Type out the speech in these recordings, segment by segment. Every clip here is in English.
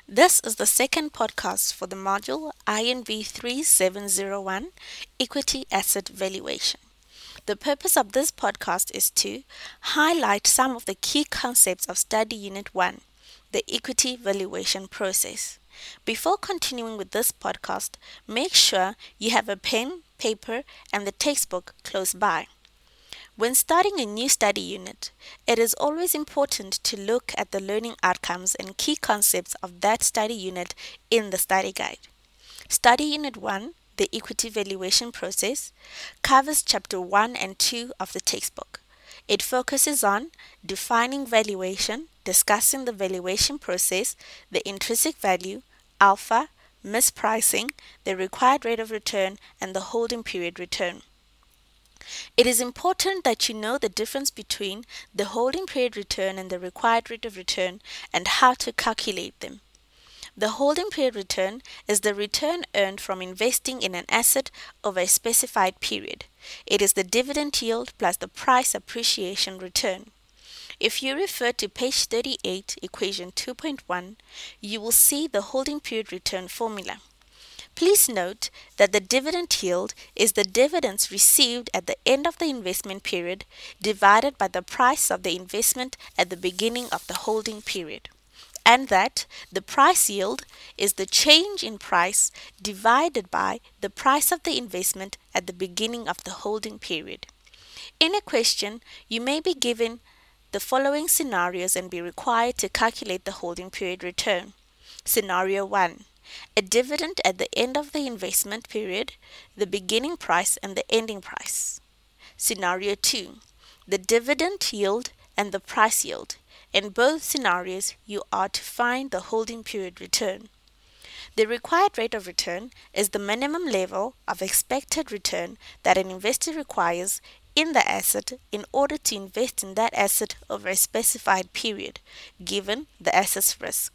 This is the second podcast for the module INV 3701 Equity Asset Valuation. The purpose of this podcast is to highlight some of the key concepts of Study Unit 1, the equity valuation process. Before continuing with this podcast, make sure you have a pen, paper, and the textbook close by. When starting a new study unit, it is always important to look at the learning outcomes and key concepts of that study unit in the study guide. Study Unit 1, the Equity Valuation Process, covers Chapter 1 and 2 of the textbook. It focuses on defining valuation, discussing the valuation process, the intrinsic value, alpha, mispricing, the required rate of return, and the holding period return. It is important that you know the difference between the holding period return and the required rate of return and how to calculate them. The holding period return is the return earned from investing in an asset over a specified period. It is the dividend yield plus the price appreciation return. If you refer to page 38, equation 2.1, you will see the holding period return formula. Please note that the dividend yield is the dividends received at the end of the investment period divided by the price of the investment at the beginning of the holding period, and that the price yield is the change in price divided by the price of the investment at the beginning of the holding period. In a question, you may be given the following scenarios and be required to calculate the holding period return. Scenario 1. A dividend at the end of the investment period, the beginning price and the ending price. Scenario 2. The dividend yield and the price yield. In both scenarios, you are to find the holding period return. The required rate of return is the minimum level of expected return that an investor requires in the asset in order to invest in that asset over a specified period, given the asset's risk.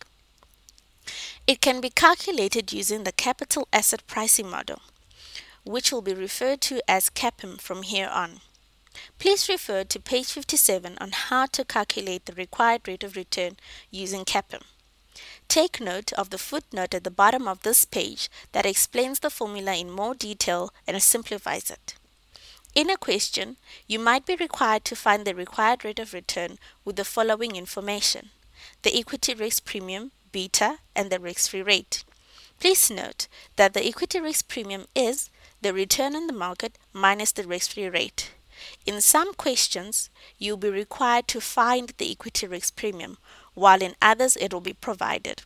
It can be calculated using the capital asset pricing model, which will be referred to as CAPM from here on. Please refer to page 57 on how to calculate the required rate of return using CAPM. Take note of the footnote at the bottom of this page that explains the formula in more detail and simplifies it. In a question, you might be required to find the required rate of return with the following information: the equity risk premium, beta, and the risk-free rate. Please note that the equity risk premium is the return on the market minus the risk-free rate. In some questions, you'll be required to find the equity risk premium, while in others it will be provided.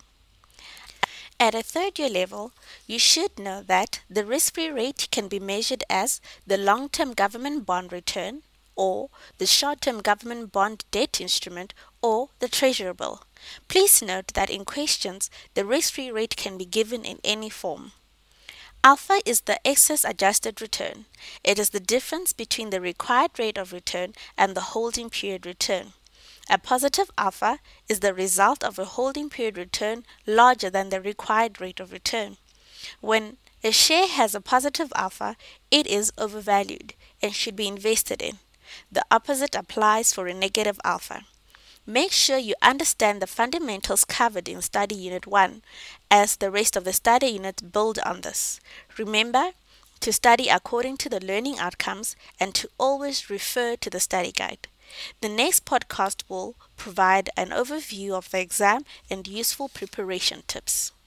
At a third-year level, you should know that the risk-free rate can be measured as the long-term government bond return, or the short-term government bond debt instrument, or the treasury bill. Please note that in questions, the risk-free rate can be given in any form. Alpha is the excess adjusted return. It is the difference between the required rate of return and the holding period return. A positive alpha is the result of a holding period return larger than the required rate of return. When a share has a positive alpha, it is overvalued and should be invested in. The opposite applies for a negative alpha. Make sure you understand the fundamentals covered in Study Unit 1, as the rest of the study units build on this. Remember to study according to the learning outcomes and to always refer to the study guide. The next podcast will provide an overview of the exam and useful preparation tips.